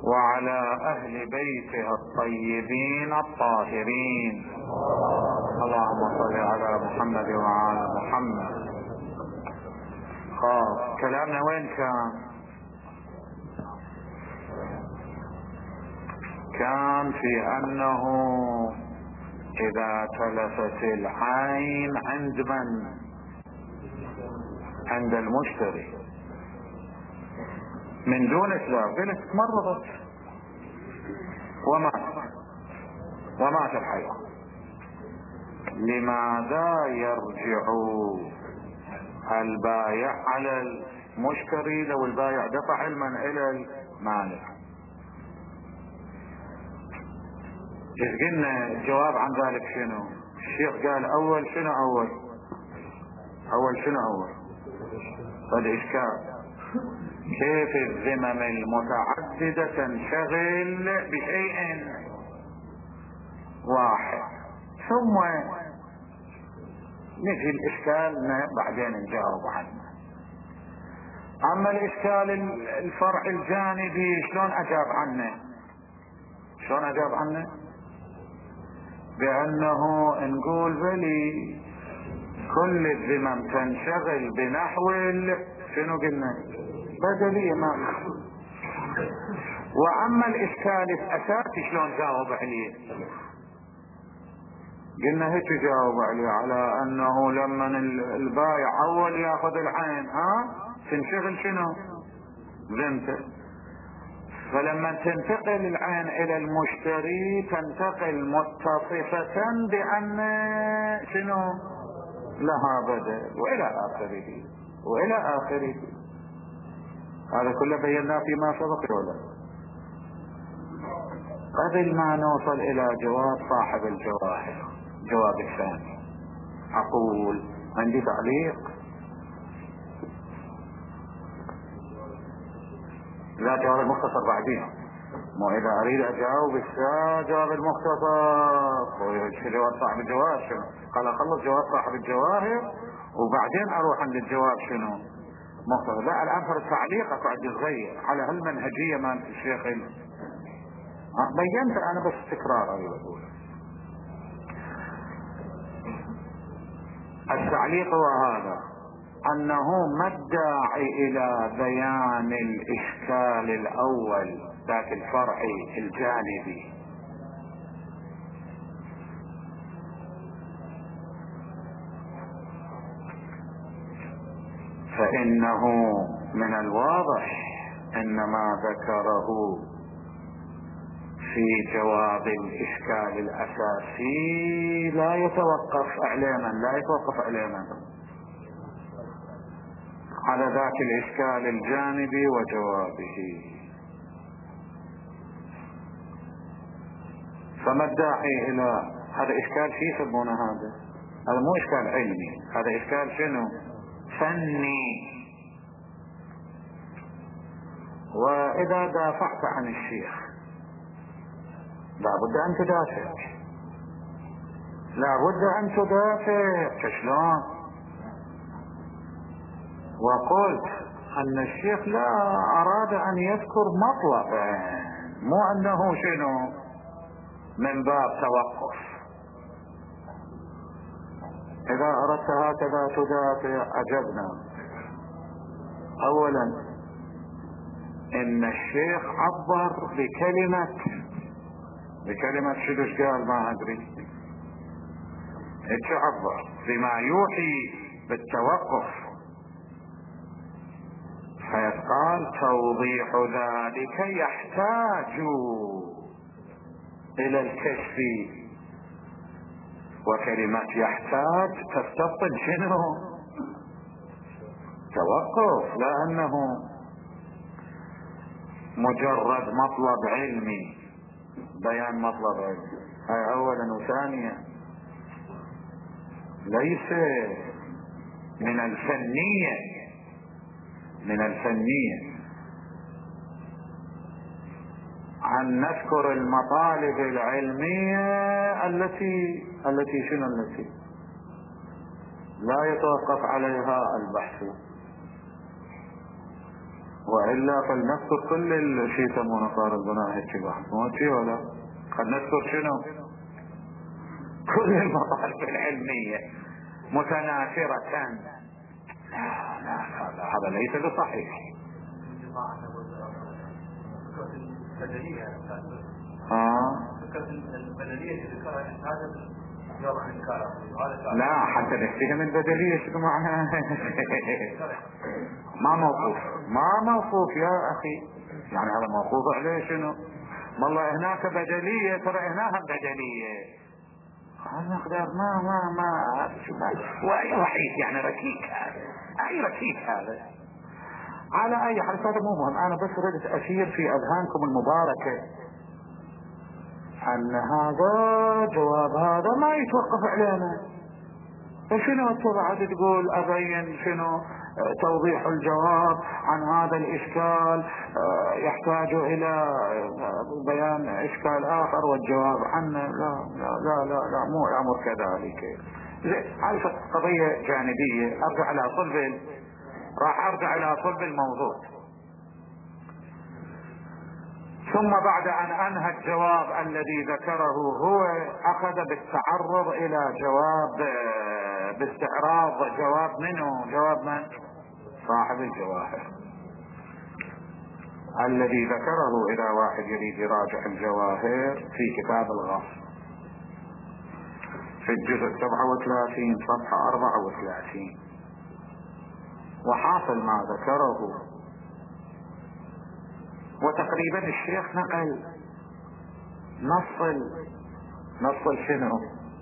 وعلى أهل بيته الطيبين الطاهرين. اللهم صل على محمد وعلى محمد. كلامنا وين كان في أنه إذا تلفت العين عند من؟ عند المشتري من دون إسلام، قلت مرضت ومات الحيوان. لماذا يرجع البائع على المشتري لو البائع دفع علما إلى المالك؟ إذ قلنا الجواب عن ذلك شنو؟ الشيخ قال أول شنو أول هذا إشكال. كيف الذمم المتعددة تنشغل بشيء واحد؟ ثم نجي الإشكال بعدين نجاوب عنه. أما الإشكال الفرع الجانبي شلون أجاب عنه؟ بأنه نقول بلي كل الذمم تنشغل بنحو شنو قلنا؟ بدلية ما. وأما الإشكال الأساسي شلون جاوب عليه؟ قلنا هيك جاوب عليه على أنه لما البايع أول يأخذ العين تنشغل شنو؟ ذمته. فلما تنتقل العين إلى المشتري تنتقل متصفة بأن شنو؟ لها بدل وإلى آخره. هذا كله بيناه فيما سبق ولا قبل ما نوصل إلى جواب صاحب الجواهر. جواب الثاني أقول عندي تعليق. لا، جواب المختصر بعدين، مو إذا أريد أجاوب جواب المختصر جواب صاحب الجواهر شنو؟ قال أخلص جواب صاحب الجواهر وبعدين أروح عند الجواب شنو؟ مختصر. لا، الآن صار التعليق أقعد يتغير على هالمنهجية مال الشيخ. بينت أنا بس تكرار أريد أقول. التعليق هو هذا، أنه ما الداعي إلى بيان الإشكال الأول ذاك الفرعي الجانبي؟ فإنه من الواضح أن ما ذكره في جواب الإشكال الأساسي لا يتوقف إعلاما على ذاك الإشكال الجانبي وجوابه. فما الداعي إلى هذا إشكال شيء يسمونه هذا مو إشكال علمي، هذا إشكال شنو؟ فني. وإذا دافعت عن الشيخ لابد أن تدافع شلون؟ وقلت أن الشيخ لا أراد أن يذكر مطلبا، مو أنه شنو من باب توقف. إذا أردت هكذا تدافع أجبنا. أولا إن الشيخ عبر بكلمة شدش قال ما أدري إيش عبر بما يوحي بالتوقف، حيث قال توضيح ذلك يحتاج إلى الكشف. وكلمة يحتاج تستبطن شنو؟ توقف، لا أنه مجرد مطلب علمي، بيان مطلب علمي. هاي أولا. وثانيا ليس من الفنية أن نذكر المطالب العلمية التي شنو التي لا يتوقف عليها البحث. وإلا فلنذكر كل الشيء يسمونه صار البناء هيك بحث مو شيء ولا قد نذكر شنو كل المطالب العلمية متناثرة. لا هذا ليس بصحيح. لا حتى نفتهم البدلية شنو معناها. ما موقوف يا اخي، يعني هذا موقوف عليه شنو؟ والله هناك بدلية، ترى هناك بدلية. هذا مقدار ما واي ركيك، يعني ركيك هذا، اي ركيك هذا. على اي حال هذا مو مهم، انا بس ردت اشير في اذهانكم المباركة ان هذا جواب هذا ما يتوقف علينا. فشنو بعد تقول ابين شنو توضيح الجواب عن هذا الاشكال يحتاج الى بيان اشكال اخر والجواب عنه. لا لا لا لا, لا مو الامر كذلك. هذه قضية جانبية. راح ارجع الى صلب الموضوع. ثم بعد ان انهى الجواب الذي ذكره هو اخذ بالتعرض الى جواب باستعراض جواب منه، جواب من؟ صاحب الجواهر الذي ذكره. الى واحد يريد يراجع الجواهر في كتاب الغصب في الجزء 37 صفحة 34، وحاصل ما ذكره. وتقريبا الشيخ نقل نص شنو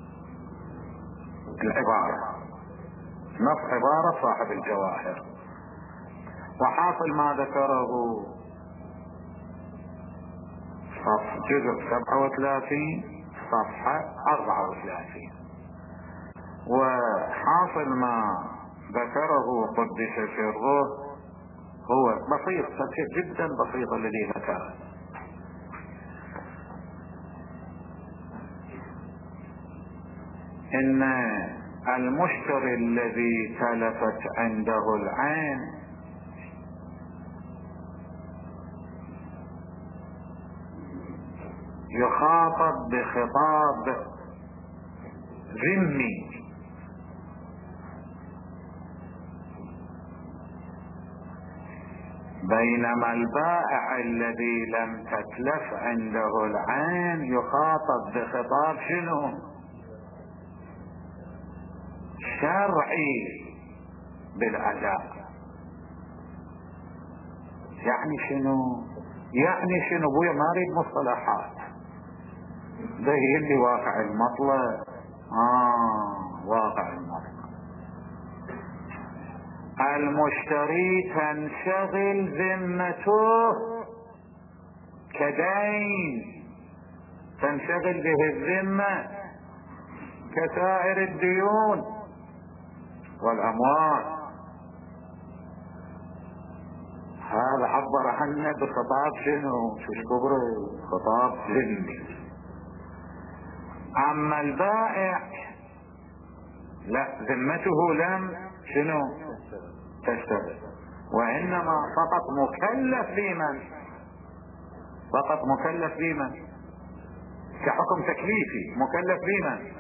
العبارة، نص عبارة صاحب الجواهر. وحاصل ما ذكره جزء 37 صفحة 34. وحاصل ما ذكره قدس سره هو بسيط، تفسير جدا بسيط الذي ذكره. ان المشتري الذي تلفت عنده العين يخاطب بخطاب ذمي، بينما البائع الذي لم تتلف عنده العين يخاطب بخطاب شنو؟ شرعي بالأداء. يعني شنو بويا؟ ما اريد مصطلحات، ده هي اللي واقع المطلب. واقع المطلب. المشتري تنشغل ذمته كدين، تنشغل به الذمة كسائر الديون والأموال. هذا عبر عنه بخطاب شنو؟ شو كبره؟ خطاب ذمي. اما البائع لا، ذمته لم شنو تشتغل، وانما فقط مكلف بمن؟ فقط مكلف بمن؟ كحكم تكليفي مكلف بمن؟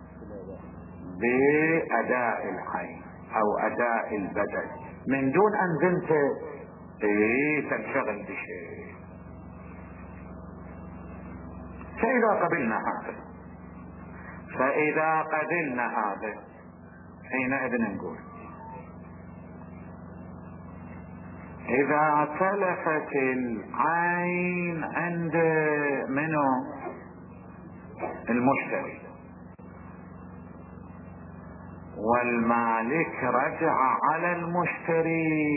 بأداء العين او اداء البدل، من دون ان ذمته تنشغل بشيء. فإذا قبلنا هذا حينئذ نقول إذا تلفت العين عند منه المشتري والمالك رجع على المشتري،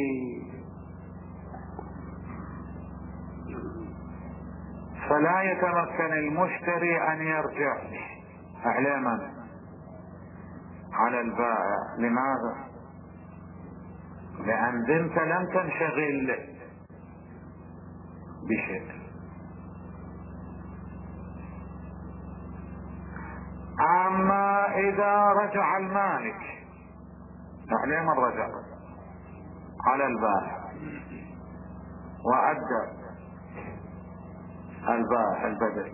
فلا يتمكن المشتري أن يرجع على من؟ على البائع. لماذا؟ لأن ذمته لم تنشغل بشيء. أما إذا رجع المالك على من رجع؟ على البائع. وأدى البائع البدل،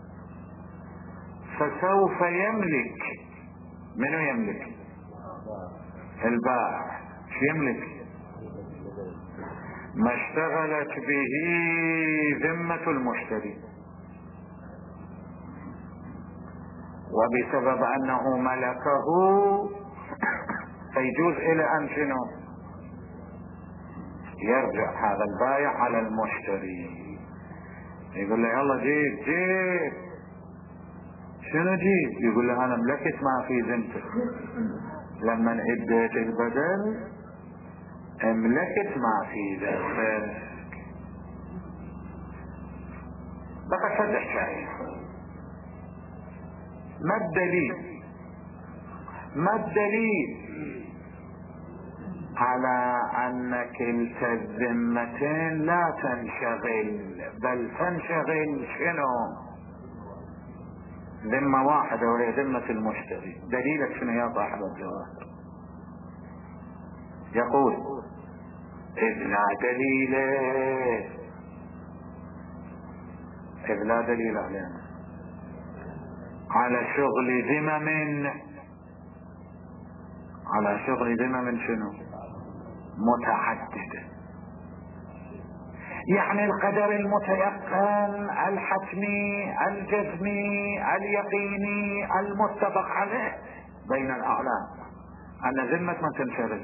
فسوف يملك. منو يملك؟ البائع. شو يملك؟ ما اشتغلت به ذمة المشتري، وبسبب أنه ملكه فيجوز إلى أن شنو يرجع هذا البائع على المشتري، يقول له يلا جيب جيب. شنو جيب؟ يقول له أنا ملكت ما في ذمتك، لما اديت البدل املكت ما في ذمتك. بقى فتح شيء. ما الدليل؟ ما الدليل على أن كلتا الذمتين لا تنشغل، بل تنشغل شنو؟ ذمة واحدة وهي ذمة المشتري. دليلك شنو يا صاحب الجواهر؟ يقول إذ لا دليل علينا على شغل ذمم، على شغل ذمم شنو؟ متعددة. يعني القدر المتيقن الحتمي الجزمي اليقيني المتفق عليه بين الأعلام أن ذمة من تنشغل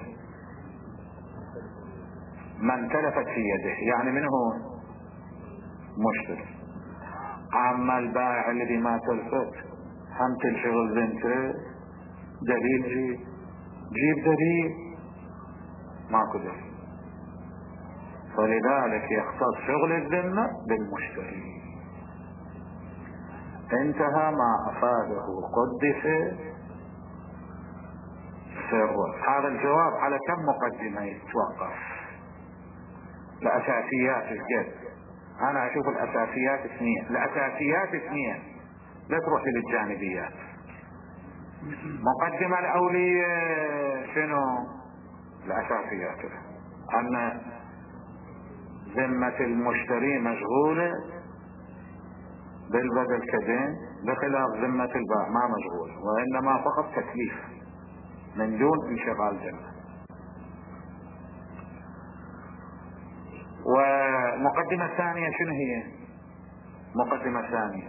من تلفت في يده، يعني من هو؟ مشتري. أما البائع الذي ما تلفت هم تنشغل ذمته. دليل جيب دليل. ماكو دليل. فلذلك يختص شغل الذمة بالمشتري. انتهى ما أفاده قدس سره. هذا الجواب على كم مقدمة يتوقف؟ الأساسيات الجد. أنا أشوف الأساسيات اثنين، الأساسيات اثنين، لا تروح للجانبيات. مقدمة الأولية شنو؟ الأساسيات، أن ذمة المشتري مشغولة بالبدل كدين، بخلاف ذمة البائع ما مشغولة، وإنما فقط تكليف من دون انشغال ذمة. ومقدمة ثانية شنو هي؟ مقدمة ثانية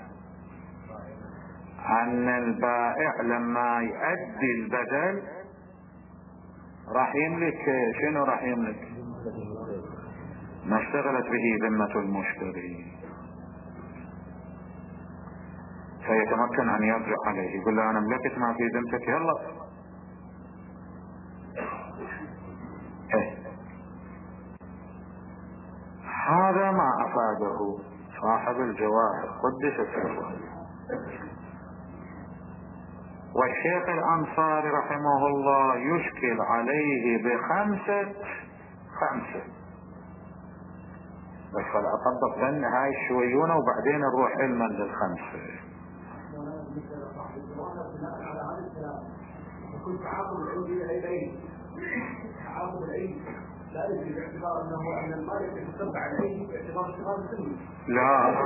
أن البائع لما يؤدي البدل راح يملك شنو؟ راح يملك ما اشتغلت به ذمة المشتري، فيتمكن أن يرجع عليه، يقول له أنا ملكت ما في ذمتك، يلا. هذا ما أفاده صاحب الجواهر قدس سره. والشيخ الأنصاري رحمه الله يشكل عليه بخمسة، بس فالأطبق ذن هاي الشويونة وبعدين نروح علما للخمسة. تعاقب العين تعاقب العين لا يجري باعتبار انه ان المالك يتتبع العين باعتبار اشتغال سني. لا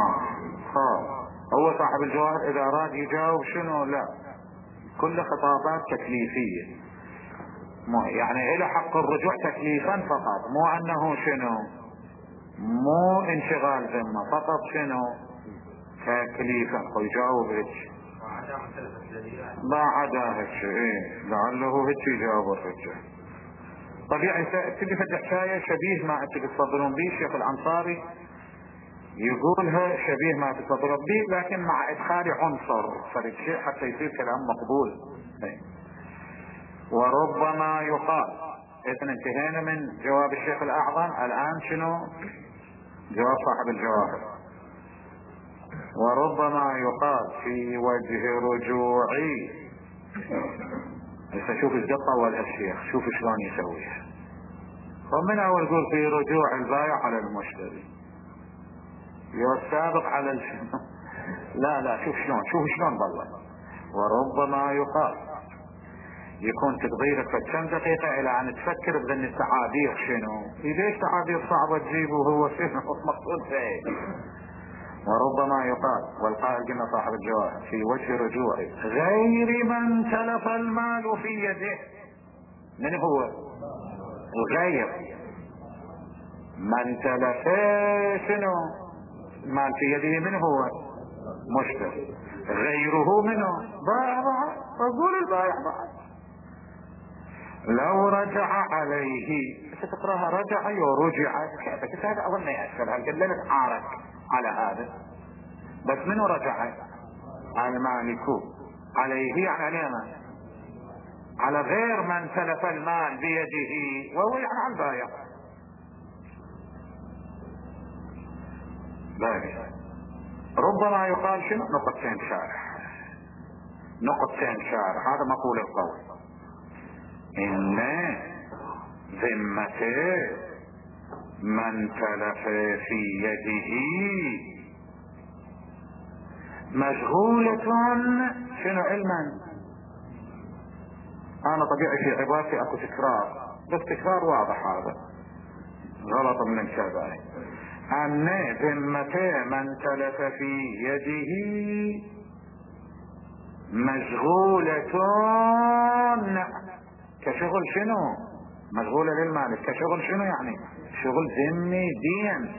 هو صاحب الجواهر اذا اراد يجاوب شنو؟ لا، كل خطابات تكليفية، يعني الى حق الرجوع تكليفا فقط، مو انه شنو، مو انشغال ذمة فقط، شنو تكليفا. ويجاوب هيك ما عدا هيك، لعله هيك يجاوب الرجال. طبيعي تبي فتح شاية شبيه ما انتم تفضلون به. الشيخ الأنصاري يقولها شبيه ما تفضلون به، لكن مع ادخال عنصر فرد شيء حتى يصير كلام مقبول. وربما يقال، اذا انتهينا من جواب الشيخ الأعظم، الآن شنو جواب صاحب الجواهر. وربما يقال في وجه رجوعي. هسه شوف ايش طول الشيخ، شوف شلون يسويها. ومن اول يقول في رجوع البائع على المشتري، السابق على لا شوف شلون ضل. وربما يقال يكون تقضيلك كم دقيقة الى ان تفكر بذن التعابير شنو. ليش تعابير صعبة تجيبه هو شنو مقصود فيه. وربما يقال، والقائل قلنا صاحب الجواهر، في وجه رجوع غير من تلف المال في يده. من هو الغير؟ من تلف شنو المال في يده من هو؟ مشتري. غيره منه بائع. اقول البائع بعد لو رجع عليه. تقراها رجع ورجع كيف؟ هذا اظن اسهل. هل قلنا نتعارك على هذا؟ بس منه رجع؟ المالك عليه يعني علينا على غير من تلف المال بيده، وهو يعني على البائع. باقي ربما يقال شنو؟ نقطتين شارح، نقطتين شارح. هذا مقول القول ان ذمته من تلف في يده مشغولة شنو علما. انا طبيعي في عبارتي اكو تكرار، بس تكرار واضح، هذا غلط من الشباب. ان ذمته من تلف في يده مشغولة كشغل شنو؟ مشغولة للمالك كشغل شنو يعني؟ شغل ذمي دين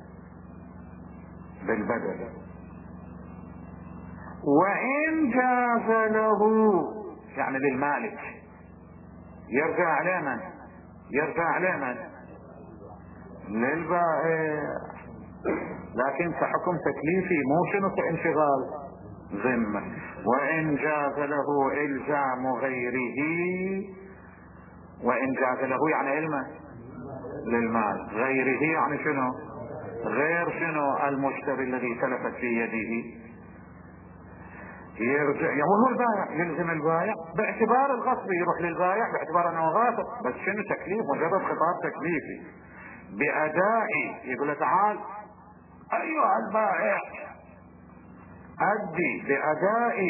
بالبدل. وان جاز له يعني للمالك يرجع على من؟ يرجع على من؟ للبائع، لكن كحكم تكليفي مو شنو كانشغال ذمة. وان جاز له الزام غيره، وان جاز له يعني علما للمال، غيره يعني شنو؟ غير شنو؟ المشتري الذي تلفت في يده. يرجع وهو البائع، يلزم البائع باعتبار الغصب، يروح للبائع باعتبار انه غاصب، بس شنو تكليف؟ مجرد خطاب تكليفي بأداء. يقول له تعال ايها البائع ادي بأداء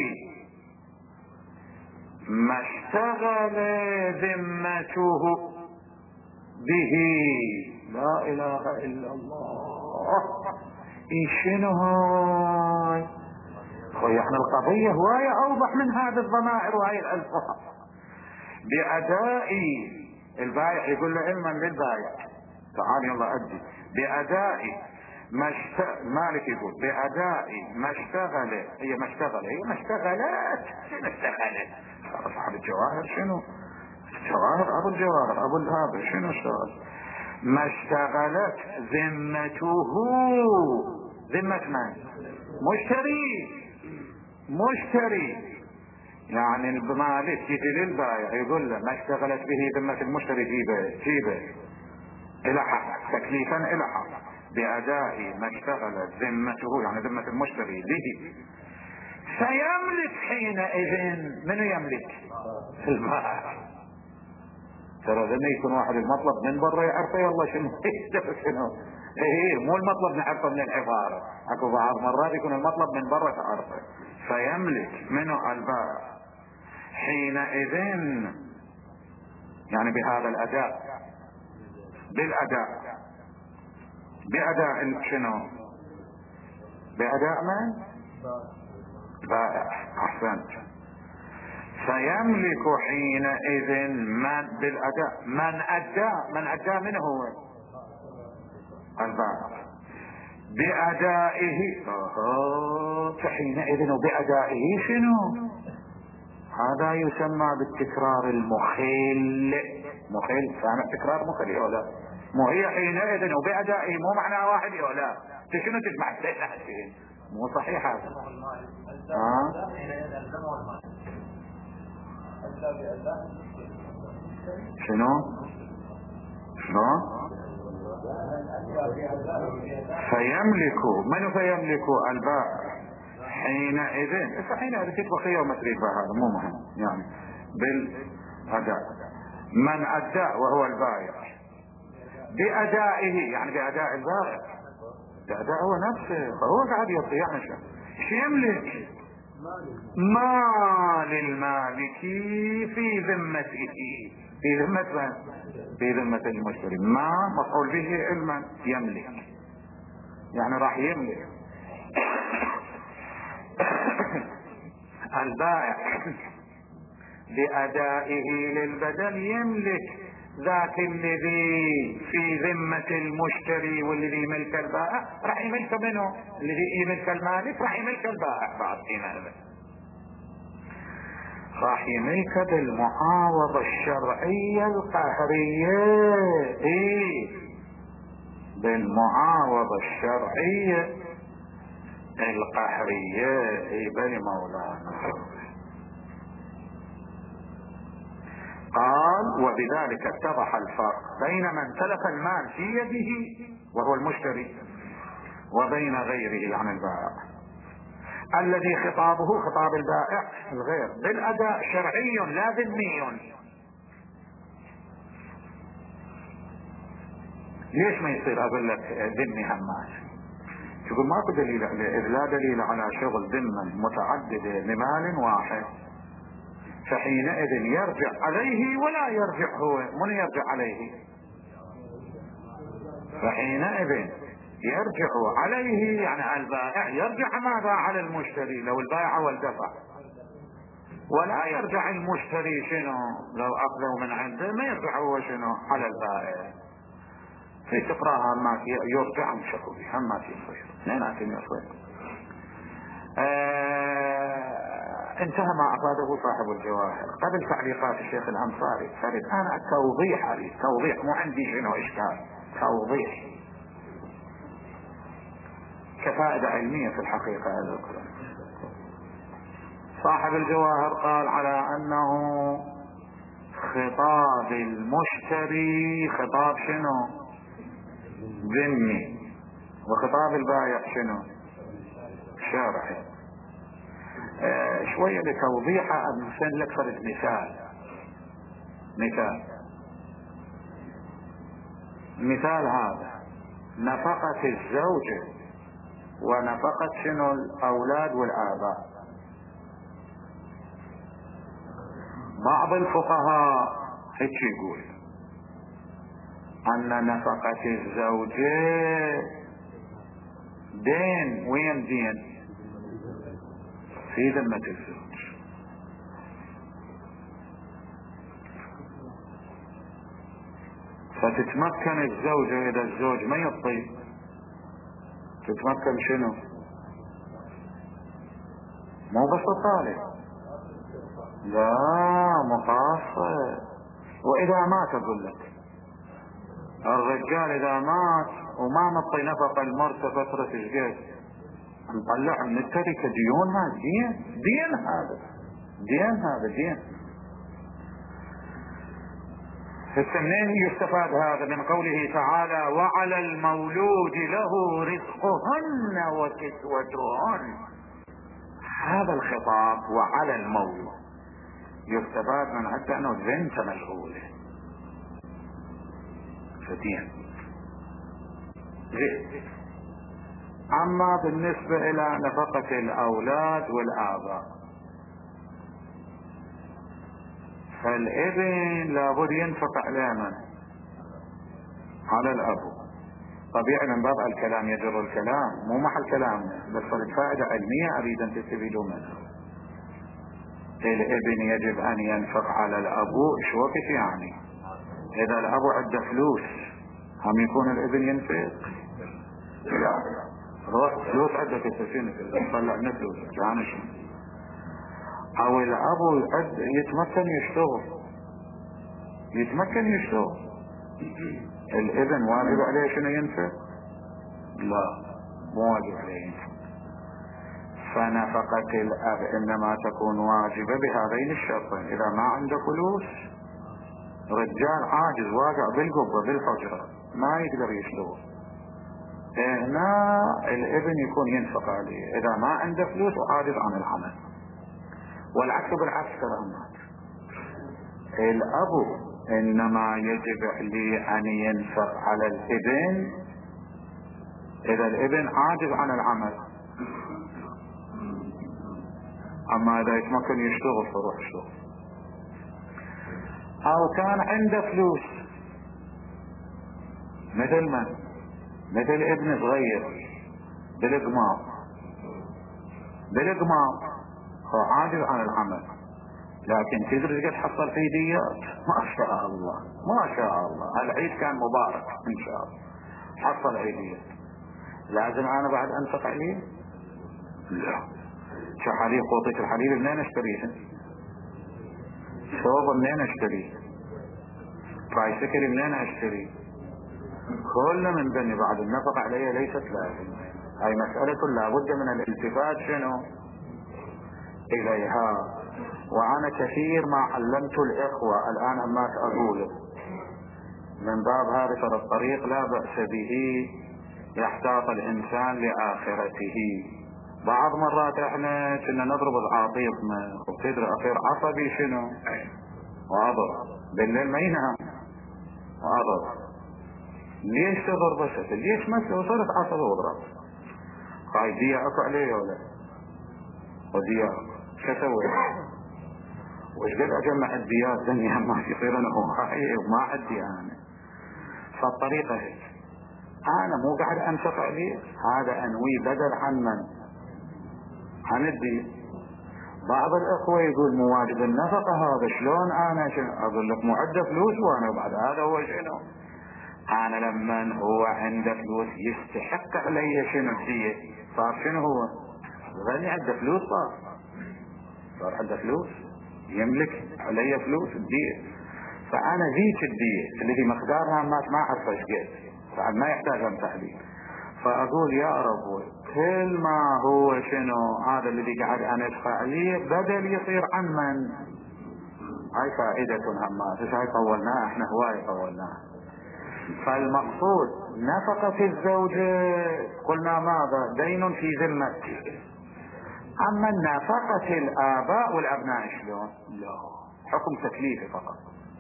ما اشتغل ذمته به. لا اله الا الله. شنو هاي؟ يعني القضية هواية اوضح من هذا الضمائر وهي الالفاظ. بأداء البائع يقول له علما للبائع تعال يلا ادي بأداء مالك يقول بأداء ما اشتغل. هي ما اشتغل، هي ما اشتغلت. شنو اشتغلت؟ صاحب الجواهر شنو؟ الجواهر ابو الجواهر ابو هذا شنو اشتغل؟ ما اشتغلت ذمته. ذمة من؟ مشتري. مشتري يعني المالك يجي للبائع يقول له ما اشتغلت به ذمة المشتري، جيبه الى حق تكليفا الى حق بأداء ما اشتغلت ذمته يعني ذمة المشتري به. سيملك حينئذ. من يملك؟ البائع. ترى ذني يكون واحد المطلب من برا يعرفه يلا شنو شنو. ايه مو المطلب نعرفه من العبارة، اكو بعض مرات يكون المطلب من برا تعرفه. فيملك منه البائع حينئذ يعني بهذا الاداء، بالاداء. بأداء شنو؟ بأداء من؟ بائع. احسنت. فيملك حينئذ من بالاداء من ادى. من ادى من هو؟ البائع. بأدائه. فحينئذ وبأدائه شنو؟ هذا يسمى بالتكرار المخل. مخل سامع تكرار مخل ولا مو؟ هي حينئذ وبأدائه مو معناه واحد ولا شنو تجمع الشيء؟ مو صحيح هذا. شنو؟ فيملك. من فيملك؟ البائع حينئذ. حينئذ تطبخ يوم تريد هذا مو مهم يعني بالأداء. من أدى وهو البائع بأدائه يعني بأداء البائع. بأداء هو نفسه، فهو قاعد يعطي يعني شو يملك. مال المالك في ذمته، في ذمة، في ذمة المشتري. ما مفعول به علما، يملك يعني راح يملك. البائع بأدائه للبدل يملك ذاك الذي في ذمة المشتري، والذي ملك البائع راح يملك منه، الذي يملك المالك راح يملك البائع بعد حينئذ، راح يملك بالمعاوضة الشرعية القهرية. ايه، بالمعاوضة الشرعية القهرية. ايه بل مولانا. قال وبذلك اتضح الفرق بين من تلف المال في يده وهو المشتري وبين غيره عن البائع، الذي خطابه خطاب البائع الغير بالأداء شرعي لا ذمي. ليش ما يصير اقول لك ذمي همات؟ تقول ماكو دليل، اذ لا دليل على شغل ذمة متعددة لمال واحد، فحينئذ يرجع عليه ولا يرجع هو. من يرجع عليه؟ فحينئذ يرجع عليه، يعني البائع يرجع ماذا على المشتري لو البائع هو الدفع، ولا يرجع المشتري شنو لو اخذوا من عنده، ما يرجع هو شنو على البائع. في تقراها همات يرجع مشكو به همات يصير اثنيناتهم يصير. انتهى ما افاده صاحب الجواهر. قبل تعليقات الشيخ الانصاري فرد انا توضيح، عليه توضيح، مو عندي شنو اشكال، توضيح كفائدة علمية في الحقيقة. هذا الكلام صاحب الجواهر قال على انه خطاب المشتري خطاب شنو ذمي، وخطاب البائع شنو شرعي. شوية لتوضيحها أمثل لك فرد مثال هذا نفقة الزوجة ونفقة شنو الأولاد والآباء. بعض الفقهاء هيك يقول أن نفقة الزوجة دين. وين دين؟ في ذمة الزوج. فتتمكن الزوجة إذا الزوج ما يطيب، تتمكن شنو؟ مو بس الطالب، لا مقاصد. وإذا مات أقول لك الرجال إذا مات وما مطي نفق المرتة فترة الجيش، نطلع من التركة ديون. هذا دين هذا دين. فالسنين يستفاد هذا من قوله تعالى وعلى المولود له رزقهن وكسوتهن. هذا الخطاب وعلى المولود يستفاد من حتى انه بنت مشغولة فدين. اما بالنسبة الى نفقة الاولاد والاباء، فالابن لابد ينفق على من؟ على الابو. طبيعي من باب الكلام يجر الكلام، مو محل كلام، بس الفائدة علمية اريد ان تستفيدوا منها. الابن يجب ان ينفق على الابو. ايش وقت يعني؟ اذا الابو عنده فلوس هم يكون الابن ينفق؟ لا، روح فلوس عنده في السفينة طلع لنا فلوس يعني شو. او الابو يتمكن يشتغل الابن واجب عليه شنو ينفق؟ لا، مو واجب عليه ينفق. فنفقة الاب انما تكون واجبة بهذين الشرطين. اذا ما عنده فلوس، رجال عاجز واقع بالقبة بالحجرة ما يقدر يشتغل، هنا الابن يكون ينفق عليه اذا ما عنده فلوس وعاجز عن العمل. والعكس بالعكس كرامات. الاب انما يجب عليه ان ينفق على الابن اذا الابن عاجز عن العمل. اما اذا يتمكن يشتغل فروح يشتغل. او كان عنده فلوس مثل من؟ مثل ابن صغير بالقمار هو عاجز عن العمل، لكن تدري قد حصل في ديات ما شاء الله ما شاء الله. العيد كان مبارك ان شاء الله، حصل عيديات. لازم انا بعد انفق عليه؟ لا. شو حليب قوطة الحليب منين اشتريها؟ ثوب منين اشتريه؟ بايسكل منين اشتري؟ كل من ذني بعد النفق عليه ليست لازم. هاي مسألة لابد من الالتفات شنو اليها. وانا كثير ما علمت الاخوة الان اما اقوله من باب هذا الطريق لا بأس به، يحتاط الانسان لاخرته. بعض مرات احنا كنا نضرب العاطيفنا وتدري اخير عصبي شنو واضرب بالليل ما ينام واضرب. ليش تضرب بس؟ ليش ما وصلت عصبي واضرب؟ هاي دياك عليه ولا ودياك شسوي وش قد اجمع الديات دنيا ما يصير انا هاي وما عندي انا. فالطريقة هيك انا مو قاعد انفق عليه، هذا انوي بدل عن من؟ عن الدين. بعض الاخوة يقول مو واجب النفقة هذا، شلون انا اقول لك معد فلوس وانا بعد هذا هو شنو؟ انا لما هو عنده فلوس يستحق علي شنو الدية، صار شنو هو غني عنده فلوس، صار عنده فلوس يملك علي فلوس الدية. فانا ذيك الدية اللي مقدارها ما اعرف ايش قد، بعد ما يحتاج ان تحديد. فاقول يا رب كل ما هو شنو هذا الذي قاعد انا ادفع عليه بدل يصير عن من؟ هاي فائدة همات، هاي طولناها احنا هواي طولناها. فالمقصود نفقة الزوجة قلنا ماذا؟ دين في ذمتك. اما نفقة الاباء والابناء شلون؟ لا، حكم تكليفي فقط.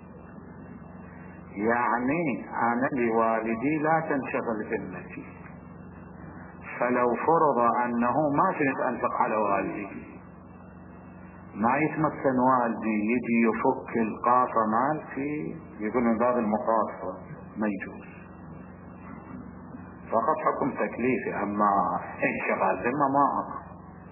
يعني انا لوالدي لا تنشغل ذمتي، فلو فرض انه ما كنت انفق على والدي ما يتمكن والدي يجي يفك القاطة مالتي يقول من باب المقاصة ما يجوز، فقط حكم تكليفي. اما انشغال ذمة ما أمر.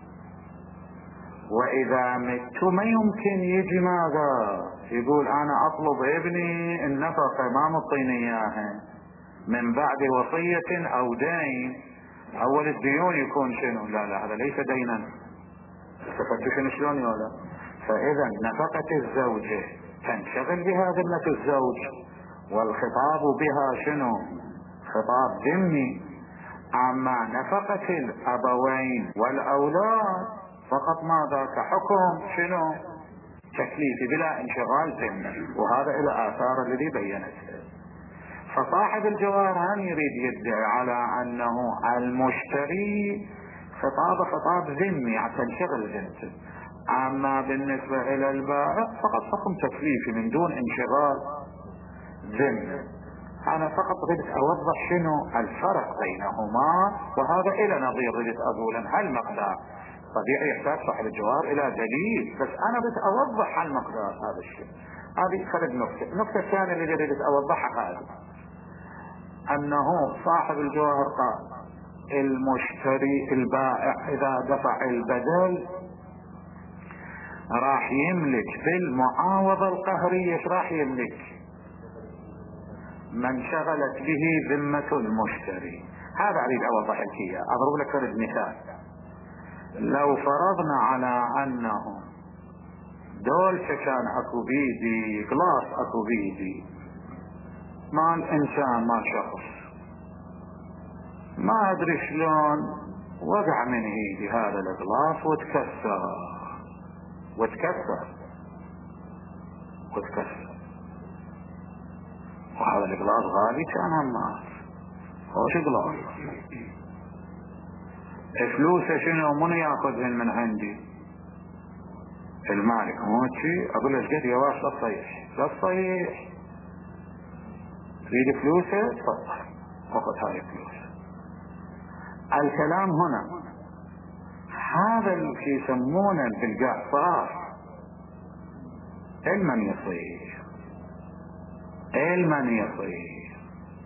واذا مت ما يمكن يجي ماذا يقول انا اطلب ابني النفقة ما مطيني اياها من بعد وصية او دين. اول الديون يكون شنو؟ لا هذا ليس دينا، تفتشون شلون ولا. فاذا نفقة الزوجة تنشغل بها ذمة الزوج، والخطاب بها شنو؟ خطاب ذمي. اما نفقة الابوين والاولاد فقط ماذا؟ كحكم شنو؟ تكليفي بلا انشغال ذمي، وهذا الى اثار الذي بينته. فصاحب الجوار هم يريد يدعي على انه المشتري خطاب ذمي عشان تنشغل ذمته، اما بالنسبة الى البائع فقط حكم تكليفي من دون انشغال ذمي. انا فقط ردت اوضح شنو الفرق بينهما، وهذا الى نظير ردت اقولا هالمقدار طبيعي يحتاج صاحب الجوار الى دليل، بس انا بدي اوضح هالمقدار هذا الشيء. هذه خلد نقطة. النقطة الثانية اللي ردت اوضحها هذه انه صاحب الجوار قال المشتري البائع اذا دفع البدل راح يملك بالمعاوضة القهرية. ايش راح يملك؟ من شغلت به ذمة المشتري. هذا اريد اوضح لك اياه. اضرب لك فرد مثال. لو فرضنا على انه دولشة كان اكو بيدي قلاص اكو بيدي مال انسان مال شخص ما ادري شلون وقع من ايدي هذا القلاص وتكسر وهذا القلاص غالي كان هماس خوش قلاص. فلوسه شنو؟ من ياخذهن من عندي؟ المالك. مو شيء اقول له ايش قد يا واش لا تصيح تريد فلوسه تفضل خذ هاي الفلوس. الكلام هنا هذا اللي يسمونه بالقعصار المن يصير المن يصير.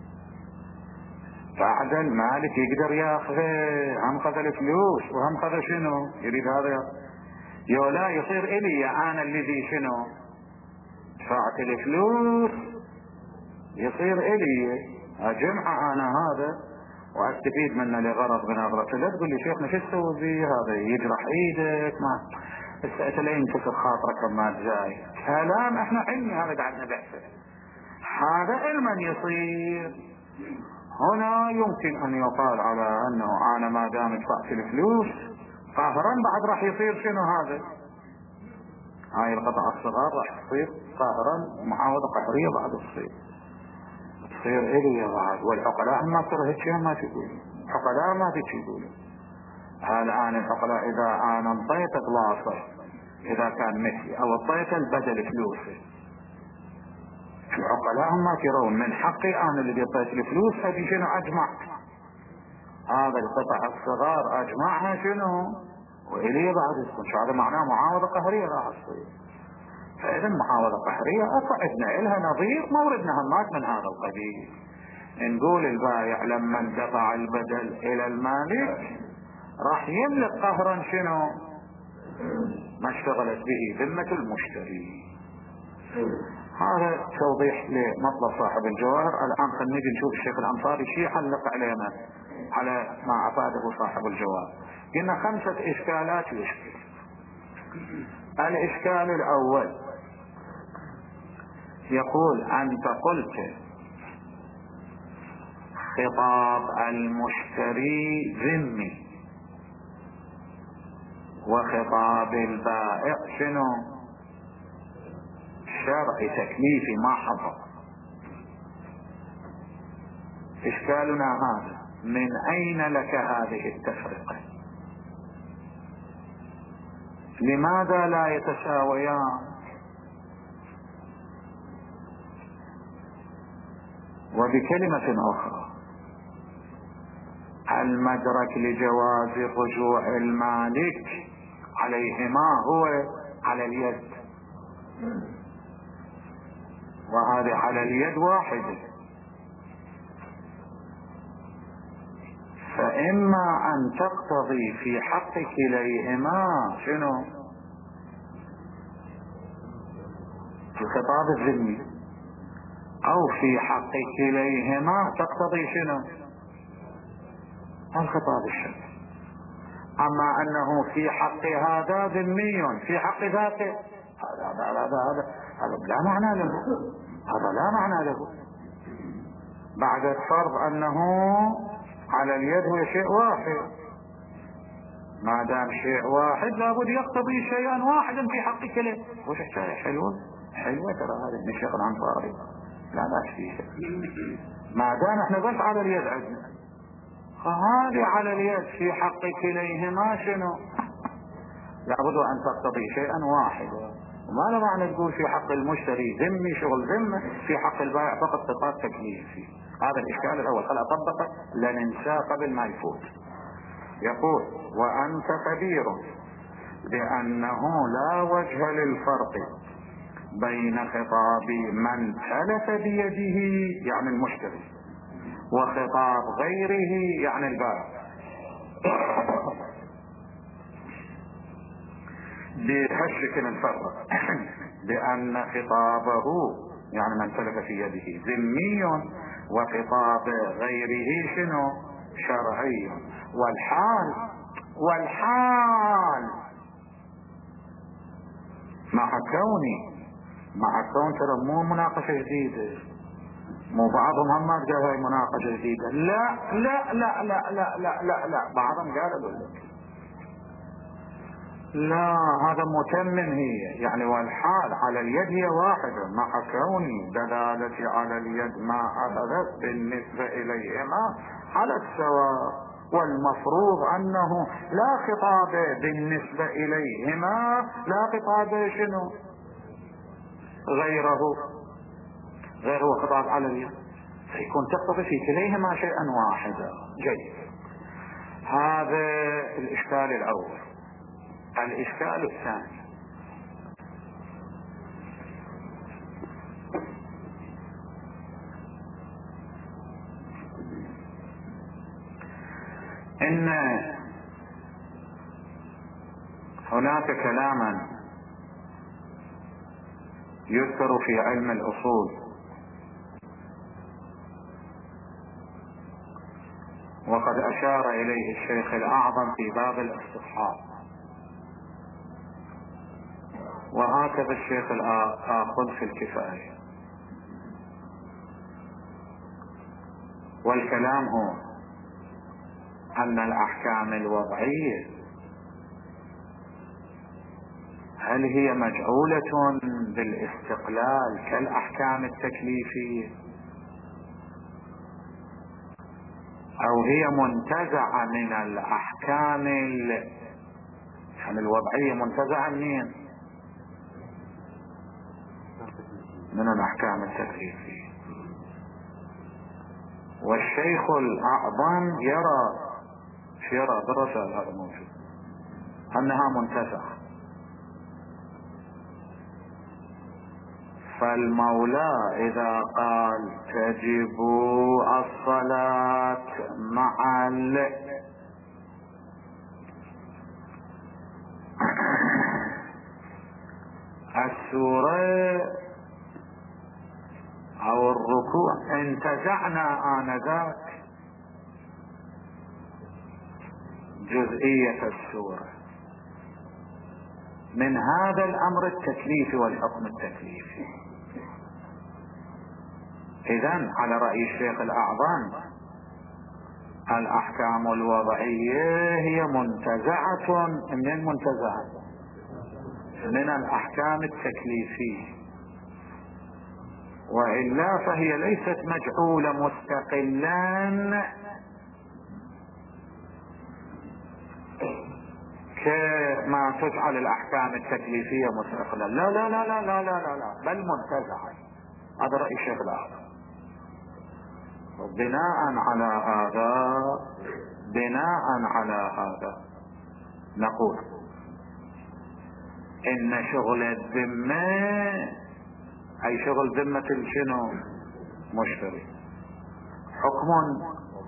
بعد المالك يقدر ياخذه، هم خذ الفلوس وهم خذ شنو يريد هذا لا يصير الي انا الذي شنو دفعت الفلوس، يصير الي اجمع انا هذا واستفيد منه لغرض من اغراض. لا تقول لي شيخنا شو تسوي بي هذا يجرح ايدك ما بس لين كسر خاطرك ما جاي كلام احنا علمي هذا قعدنا بحثه. هذا علما يصير. هنا يمكن ان يقال على انه انا ما دام دفعت الفلوس قاهرا بعد راح يصير شنو هذا، هاي القطع الصغار راح تصير قاهرا معاوضة قهرية بعد تصير إلي بعد. والعقلاء ما تصير هيك ما تقول، عقلاء ما تقول الآن العقلاء إذا أنا انطيت بلاصة إذا كان مثلي أو انطيت البدل فلوسي، العقلاء ما يرون من حقي أنا اللي انطيت الفلوس هذه شنو أجمع هذا القطع الصغار أجمعها شنو وإلي بعد يصير. هذا معناه معاوضة قهرية راح تصير. فإذا معاوضة قهرية أصعدنا إلها نظير موردنا همات من هذا القبيل. نقول البائع لما دفع البدل إلى المالك راح يملك قهرا شنو ما اشتغلت به ذمة المشتري. هذا توضيح لمطلب صاحب الجواهر. الآن خلينا نجي نشوف الشيخ الأنصاري شيء حلق علينا على ما أفاده صاحب الجواهر. قلنا 5 إشكالات يشكل. الإشكال الأول يقول أنت قلت خطاب المشتري ذمي وخطاب البائع شنو شرعي تكليفي ما حضر. إشكالنا هذا من أين لك هذه التفرقة؟ لماذا لا يتساويان؟ وبكلمة أخرى المدرك لجواز رجوع المالك عليهما هو على اليد، وهذه على اليد واحدة. فإما أن تقتضي في حق كليهما شنو الخطاب الذمي، أو في حق كليهما تقتضي شنو الخطاب الشرعي. أما أنه في حق هذا ذمي في حق ذاك هذا لا معنى له، هذا لا معنى له. بعد الفرض أنه على اليد هو شيء واحد، ما دام شيء واحد لابد يقتضي شيئا واحدا في حق كله. وش حكاية حلوة ترى هذا من الشيخ الأنصاري لا باس فيه. ما دام احنا بس على اليد عندنا فهذه على اليد في حق كليهما شنو لابد أن تقتضي شيئا واحدا. وما له معنى تقول في حق المشتري ذمي شغل ذمة في حق البائع فقط خطاب تكليفي. هذا الإشكال الأول خل أطبقه لننساه قبل ما يفوت. يقول وأنت خبير بأنه لا وجه للفرق بين خطاب من تلف بيده يعني المشتري وخطاب غيره يعني البائع. بهالشكل نفرق بأن خطابه يعني من تلف في يده ذمي وخطاب غيره شنو شرعي. والحال مع كون ترى مو مناقشة جديدة، مو بعضهم هم ما تقال هاي مناقشة جديدة، لا لا لا لا لا لا لا لا بعضهم قال اقول لك لا هذا متمم هي يعني. والحال على اليد هي واحدة مع كون دلالة على اليد ما أخذت بالنسبة إليهما على السواء. والمفروض أنه لا خطاب بالنسبة إليهما لا خطاب شنو غيره خطاب على اليد فيكون تقتضي في كليهما شيئا واحدا. جيد. هذا الإشكال الأول. الإشكال الثاني إن هناك كلاما يذكر في علم الأصول وقد أشار إليه الشيخ الأعظم في باب الاستصحاب، وهكذا الشيخ الآخر في الكفاية. والكلام هو أن الأحكام الوضعية هل هي مجعولة بالاستقلال كالأحكام التكليفية، أو هي منتزعة من الأحكام يعني الوضعية منتزعة منين؟ من الأحكام التكليفية. والشيخ الأعظم يرى بالرسائل هذا موجود أنها منتزعة. فالمولى إذا قال تجب الصلاة مع السورة أو الركوع، انتزعنا آنذاك جزئية السورة من هذا الأمر التكليفي والحكم التكليفي. إذن على رأي الشيخ الأعظم الأحكام الوضعية هي منتزعة من الأحكام التكليفية، وإلا فهي ليست مجعولة مستقلا كما تجعل الأحكام التكليفية مستقلة. لا لا لا لا لا لا لا, لا. بل منتزعة. هذا رأي الشيخ الأعظم. بناء على هذا نقول إن شغل الذمة أي شغل ذمة شنو مشتري حكم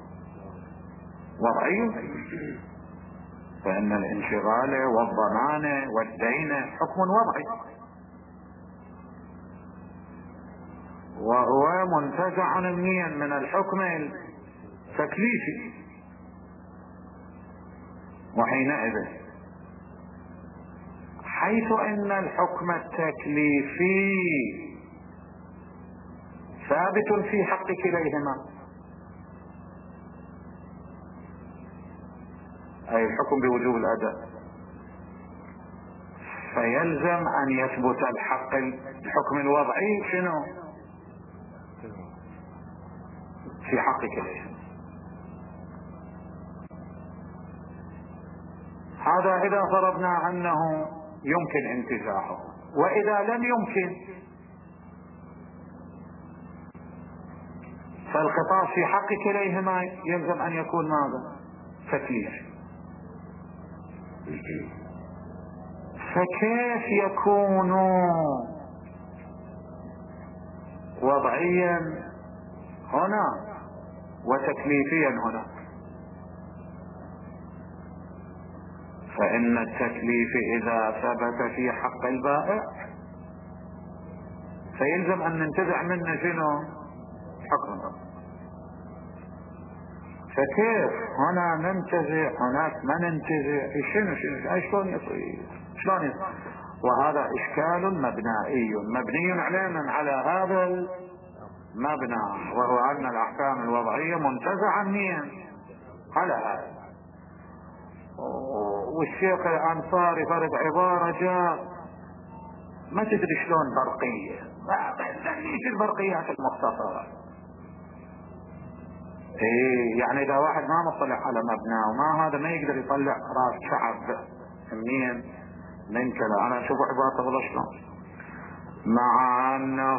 وضعي، فإن الانشغال والضمان والدين حكم وضعي، وهو منتزع من الحكم التكليفي. وحينئذ حيث ان الحكم التكليفي ثابت في حق كليهما، اي الحكم بوجوب الاداء، فيلزم ان يثبت الحكم الوضعي شنو في حق كليهما. هذا اذا فرضنا انه يمكن انتزاعه، واذا لم يمكن فالخطاب في حق كليهما يلزم ان يكون ماذا تكليف. فكيف يكون وضعيا هنا وتكليفيا هنا؟ فإن التكليف إذا ثبت في حق البائع فيلزم أن ننتزع منه شنو حكمه. فكيف هنا ننتزع هناك ما ننتزع؟ شنو شلون يصير؟ وهذا إشكال مبني على هذا المبنى، وهو أن الأحكام الوضعية منتزعة على هذا. والشيخ الأنصاري فرد عبارة جاء ما تدري شلون برقية، ما تسميش البرقيات المختصرة. ايه يعني اذا واحد ما مطلع على مبنى وما هذا ما يقدر يطلع راس شعب من كذا. انا اشوف عبارته والله شلون، مع انه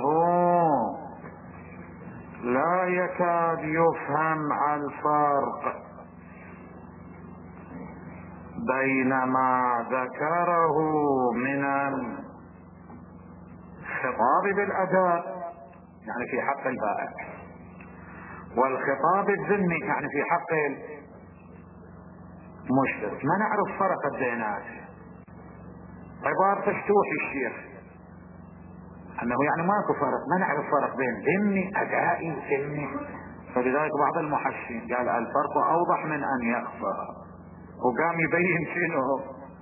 لا يكاد يفهم الفرق بين ما ذكره من الخطاب بالأداء يعني في حق البائع، والخطاب الذمي يعني في حق المشتري. ما نعرف فرق البينات. عبارة تشتوح الشيخ انه يعني ماكو فرق، ما نعرف فرق بين ذمي ادائي ذمي. فلذلك بعض المحشين قال الفرق اوضح من ان يخفى، وقام يبين شنو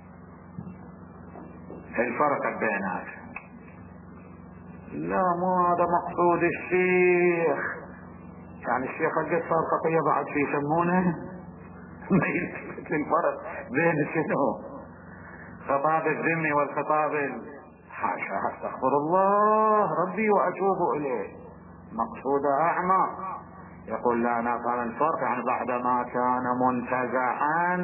الفرق البينات. لا مو هذا مقصود الشيخ. يعني الشيخ القد صار خطية بعد في يسمونه ما يلتفت للفرق بين شنو خطاب الذمي والخطاب حاشا استغفر الله ربي واتوب اليه. مقصود اعمى. يقول لا نفهم الفرق يعني بعدما كان منتزعا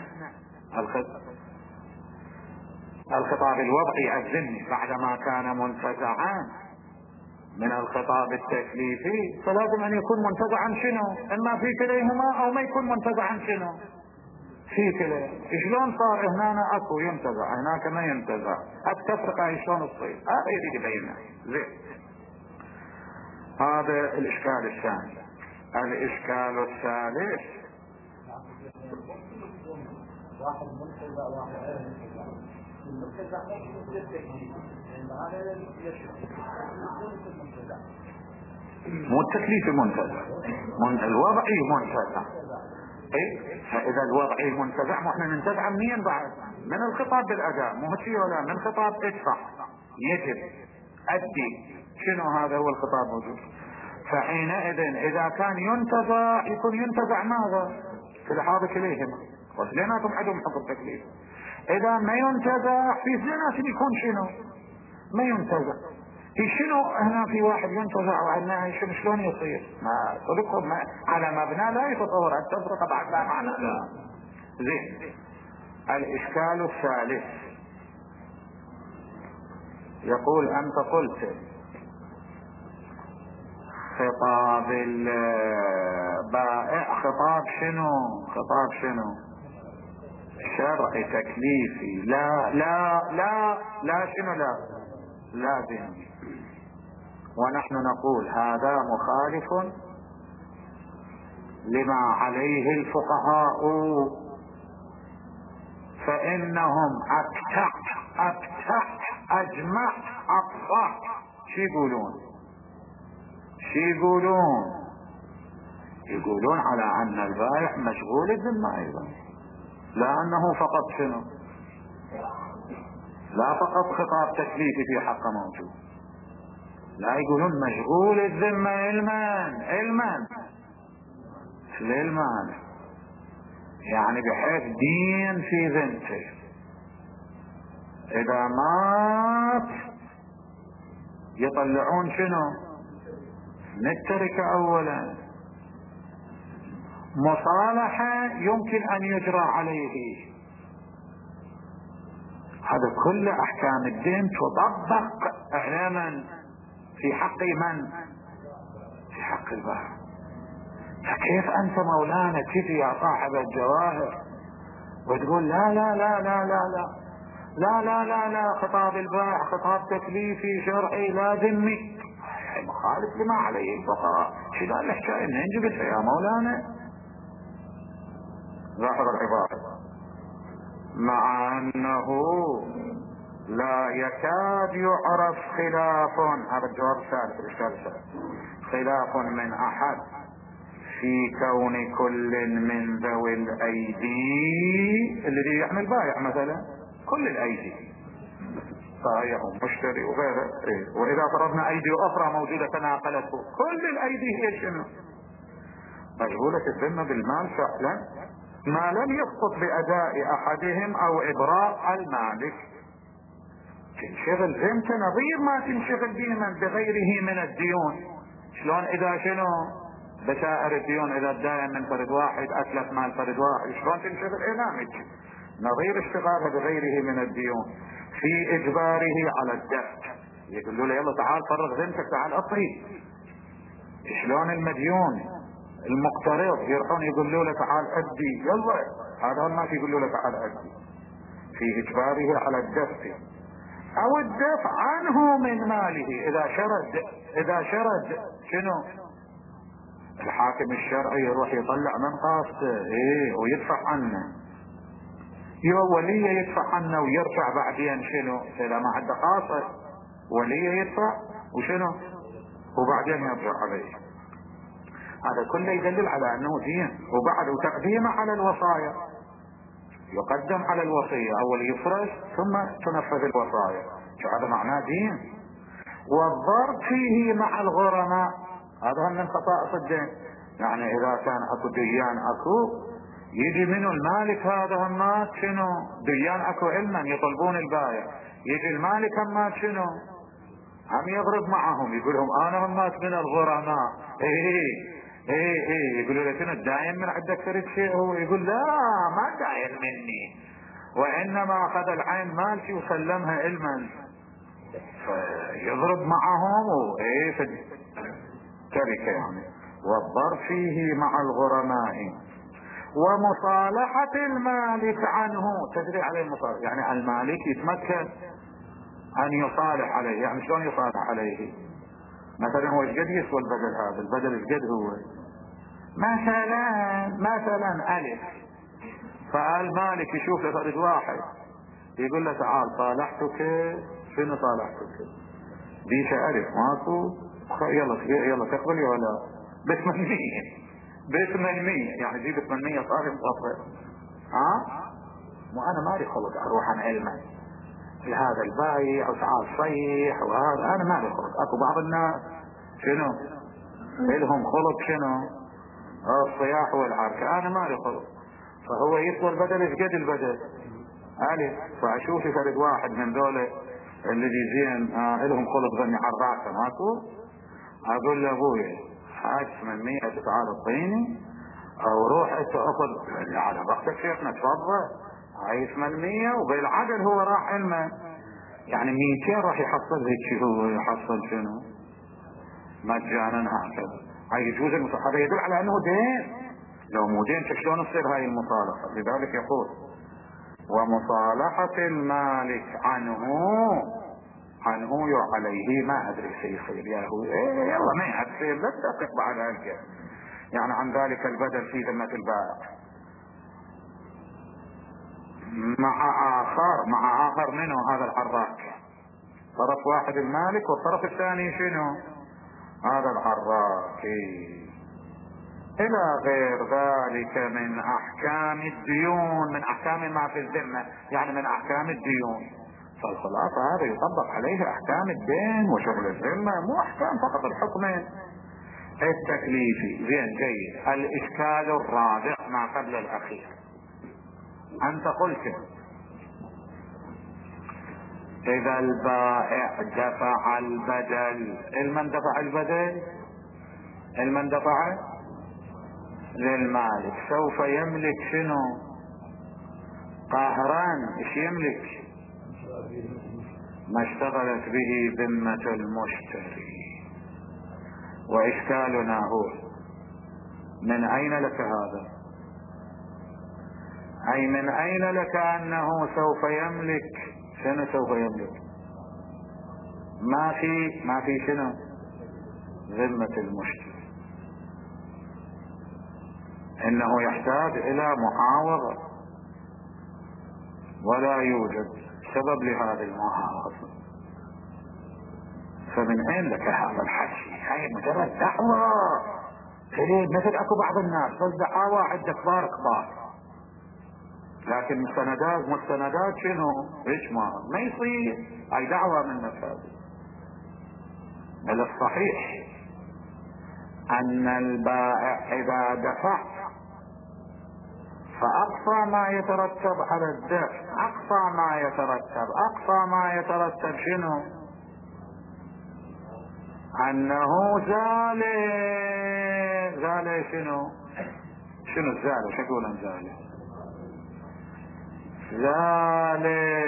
الخطاب الوضعي الذمي بعدما كان منتزعا من الخطاب التكليفي، فلازم ان يكون منتزعا شنو؟ اما في كليهما او ما يكون منتزعا شنو؟ في كليه. شلون صار هنا اكو ينتزع هناك ما ينتزع؟ التفرقه شلون تصير؟ هذا يريد يبينه. زين، هذا الاشكال الثاني. الاشكال الثالث واحد منتزع واحد غير منتزع. المنتزع يشمل التكليف، هذا مو التكليف منتزع، الوضعي منتزع. ايه، فاذا الوضعي منتزع احنا ننتزع منين بعد؟ من الخطاب بالاداء، مو هيك ولا من خطاب ادفع يجب ادي، شنو هذا هو الخطاب موجود. فحينئذ اذا كان ينتزع يكون ينتزع ماذا؟ في الحاضر كليهما، واثنيناتهم عندهم حكم تكليف. اذا ما ينتزع في اثنيناتهم يكون شنو؟ ما ينتزع. في شنو هنا في واحد ينتزع وعنا شنو شلون يصير؟ ما صدقهم على مبنى لا يتصور التفرقة بعد لا معنى لا. زين، الاشكال الثالث يقول انت قلت خطاب البائع خطاب شنو؟ خطاب شنو؟ شرعي تكليفي. لا لا لا لا شنو؟ لا لازم. ونحن نقول هذا مخالف لما عليه الفقهاء، فإنهم أبتع أجمع أقصى شو يقولون؟ يقولون على أن البائع مشغول الذمة أيضا، لا أنه فقط شنو؟ لا فقط خطاب تكليفي في حقه موجود، لا يقولون مشغول الذمة علما للمان، يعني بحيث دين في ذمته اذا مات يطلعون شنو؟ من التركة اولا. مصالحة يمكن ان يجرى عليه. هذا كل احكام الدين تطبق اعلاما في حق من؟ في حق البائع. فكيف انت مولانا تجي يا صاحب الجواهر وتقول لا لا لا لا لا لا لا لا لا لا خطاب البائع خطاب تكليفي شرعي لا ذمي، مخالف لما عليه الفقهاء. شو قال الحكايه؟ منين جبتها يا مولانا؟ لاحظ العباره، مع انه لا يكاد يعرف خلاف، هذا الجواب الثالث الاشكال الثالث، خلاف من احد في كون كل من ذوي الايدي الذي يعمل بائع مثلا، كل الايدي بائع ومشتري وغيره، واذا فرضنا ايدي اخرى موجوده تناقلته، كل الايدي هي شنو؟ مشغوله الذمه بالمال فعلا، ما لم يسقط باداء احدهم او ابراء المالك. تنشغل ذمته نظير ما تنشغل ديما بغيره من الديون. شلون اذا شنو؟ بشائر الديون اذا تداين من فرد واحد اتلف مال فرد واحد، شلون تنشغل اعلامك؟ نظير اشتغاله بغيره من الديون في اجباره على الدفع. يقولوا له يلا تعال فرغ ذمتك تعال اطهي. شلون المديون المقترض يروحون يقولوا له تعال ادي يلا هذا الناس يقولوا لك على أدي في إجباره على الدفع أو الدفع عنه من ماله. إذا شرد شنو؟ الحاكم الشرعي يروح يطلع من قاصته ويدفع عنه، وليه يدفع عنه ويرجع بعدين شنو؟ إذا ما عنده قاصة وليه يدفع وشنو وبعدين يرجع عليه. هذا كله يدلل على أنه دين. وبعد تقديمه على الوصايا، يقدم على الوصية، أول يفرز ثم تنفذ الوصايا، هذا معناه دين. والضرب فيه مع الغرماء، هذا من خصائص الدين. يعني إذا كان أكو ديان يجي منه المالك، هذا الناس شنو ديان أكو علما يطلبون البايع، يجي المالك الناس شنو هم يضرب معهم، يقول لهم أنا الناس من الغرماء. يقولوا له شنو داين من عندك تريد شيء؟ هو يقول لا ما داين مني، وإنما أخذ العين مالتي وسلمها علما، فيضرب معهم في التركة يعني. والضرب فيه مع الغرماء ومصالحة المالك عنه. تدري عليه المصالحة؟ يعني المالك يتمكن أن يصالح عليه. يعني شلون يصالح عليه؟ مثلا هو ايش قد يسوى البدل؟ هذا البدل ايش قد هو؟ مثلا ألف، فالمالك يشوف له واحد يقول له تعال صالحتك. شنو صالحتك؟ بيش ألف ماكو، يلا تقبل ولا ب800 يعني جيب 800 صار مطفئ. مو انا مالي خلق اروح عن علما لهذا البايع وتعال صيح، وهذا انا مالي خلق. اكو بعض الناس شنو لهم خلق شنو الصياح والعركة، انا مالي خلق. فهو يسوى البدل ايش قد البدل؟ الف. فاشوف فرد واحد من دولة اللي زين لهم خلق ظني عراسة ماكو، اقول له ابوي حاج 800 تعال اعطيني، او روح انت اخذ على وقتك شيخنا تفضل هاي 800. وبالعدل هو راح علما يعني 200 راح يحصل هيك، هو يحصل شنو مجانا هكذا. هاي يجوز هذا يدل على انه دين. لو مو دين شلون تصير هاي المصالحة؟ لذلك يقول ومصالحة المالك عنه عليه. ما ادري سيصير يا هو يلا ما يصير لا تدقق بعد هالكلام. يعني عن ذلك البدل في ذمة البائع مع آخر منه هذا الحراك. طرف واحد المالك والطرف الثاني شنو هذا الحراك. إلى غير ذلك من أحكام الديون، من أحكام ما في الذمة، يعني من أحكام الديون. فالخلاصة هذا يطبق عليه أحكام الدين وشغل الذمة، مو أحكام فقط الحكم التكليفي. زين جيد. الإشكال الرابع ما قبل الأخير، أنت قلت إذا البائع دفع البدل، المن دفع البدل؟ المن دفع للمالك، سوف يملك شنو قاهران؟ ايش يملك؟ ما اشتغلت به ذمة المشتري. وإشكالنا هو من أين لك هذا؟ أي من أين لك أنه سوف يملك؟ شنو سوف يملك؟ ما في شنو ذمة المشتري، إنه يحتاج إلى محاوضة ولا يوجد سبب لهذه المحاوضة. فمن أين لك هذا الحكي؟ هاي مجرد دعوة تريد مثل أكو بعض الناس بس دعوة عندك كبار، لكن مستندات شنو؟ ايش ما يصير. هاي دعوة من نفسه. بل الصحيح أن البائع إذا دفع فأقصى ما يترتب على الدفع، أقصى ما يترتب شنو؟ أنه زال شنو الزالة؟ شو يقولون زال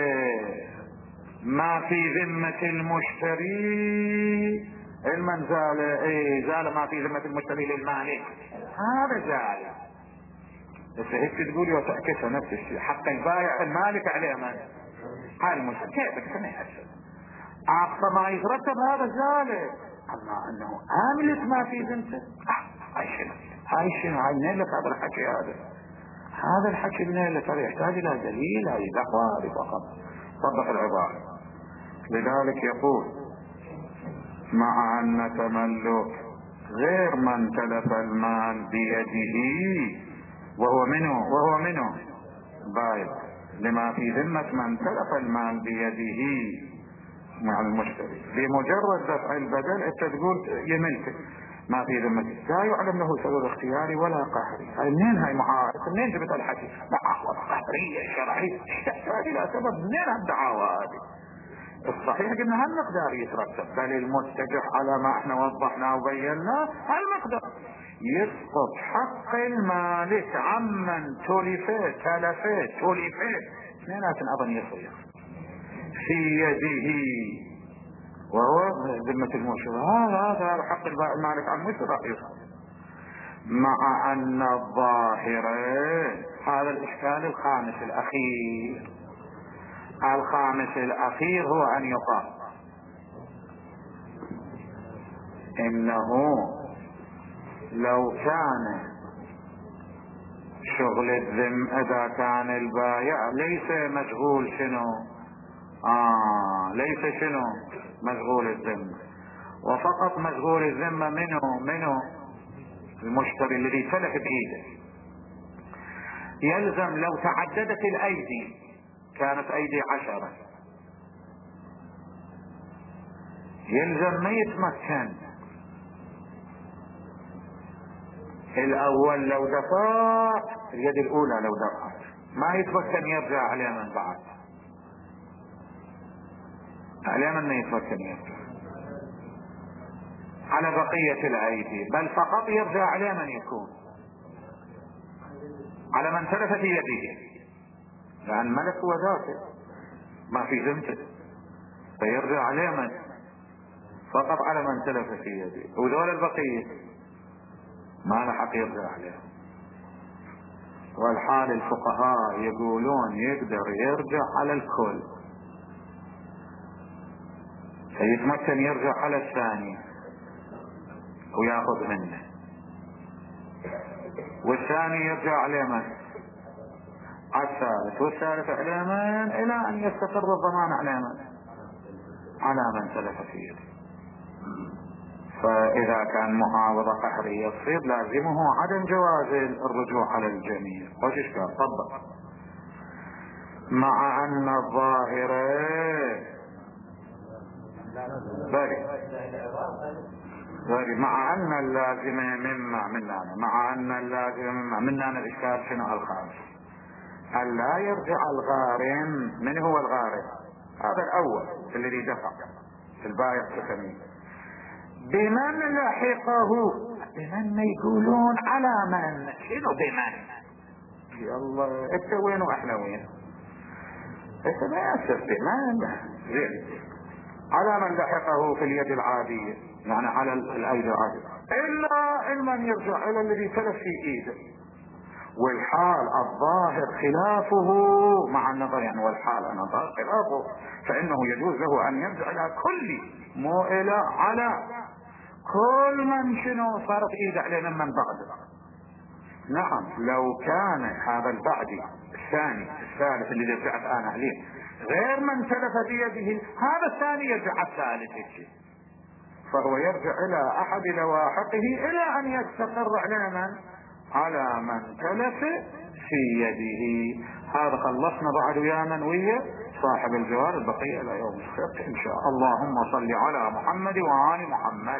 ما في ذمة المشتري. المن زال ما في ذمة المشتري للمالك، هذا زال. بس هيك تقول وتعكسها نفس الشيء. حق البائع المالك عليه من؟ هاي المشكلة. كيف احنا يحسن اقصى ما يترتب هذا ذلك، اما انه املك ما في ذمته. هاي شنو هاي منين لك هذا الحكي؟ هذا الحكي منين لك؟ هذا يحتاج الى دليل، هذه دعوة هذه فقط. طبق العبارة. لذلك يقول مع ان تملك غير من تلف المال بيده وهو منه بايع لما في ذمة من تلف المال بيده مع المشتري بمجرد دفع البدل. انت تقول يملك ما في ذمته، لا يعلم له سبب اختياري ولا قهري. هاي منين هاي منين جبت الحكي؟ معاوضة قهرية شرعية، تحتاج الى سبب. منين هالدعاوى هذه؟ الصحيح قلنا هالمقدار يترتب، بل المتجه على ما احنا وضحناه وبيناه هالمقدار. يسقط حق المالك عمن تلفت اثنيناتن اظن يصير في يده وهو ذمة المشتري. هذا حق المالك عن المشتري يسقط. مع ان الظاهر هذا الاشكال الخامس الاخير هو ان يقال انه لو كان شغل الذم اذا كان البائع ليس مشغول مشغول الذمة، وفقط مشغول الذمة منه المشتري الذي تلف بإيده، يلزم لو تعددت الايدي كانت ايدي 10 يلزم ما يتمكن الاول لو دفع اليد الاولى، لو دفعت ما يتمكن يرجع عليه من بعد، عليه من ما يتمكن يرجع على بقية الايدي، بل فقط يرجع عليه من يكون على من تلف في يده، لان ملك هو ذاته ما في ذمته، فيرجع عليه من فقط على من تلف في يده، وذول البقية ما له حق يرجع عليه. والحال الفقهاء يقولون يقدر يرجع على الكل، فيتمكن يرجع على الثاني وياخذ منه، والثاني يرجع عليه من؟ على الثالث، والثالث عليه من الى ان يستقر الضمان على من؟ على من تلف في يده. فاذا كان معاوضة قهرية تصير لازمه عدم جواز الرجوع على الجميع. وش اشكال؟ طبق. مع ان الظاهر مع ان اللازم مما الاشكال شنو؟ الخامس ان لا يرجع الغارم. من هو الغارم؟ هذا الاول الذي دفع البائع كثمين. بمن لحقه؟ بمن ما يقولون على من؟ شنو بمن؟ يلا انت وين واحنا وين؟ انت ما يصير بمن زين على من لحقه في اليد العادية، يعني على الايدي العادية، الا من يرجع الى الذي تلف في ايده. والحال الظاهر خلافه مع النظر، يعني والحال النظر خلافه، فانه يجوز له ان يرجع الى كل مو الى على كل من صارت ايده عليه من بعده. نعم لو كان هذا البعدي الثالث اللي رجعت انا عليه غير من تلف بيده، هذا الثاني يرجع الثالث هيك، فهو يرجع الى احد لواحقه الى ان يستقر على من تلف في يده. هذا خلصنا بعد ويا من ويا صاحب الجوار، البقية الى يوم السبت ان شاء الله. اللهم صل على محمد وآل محمد.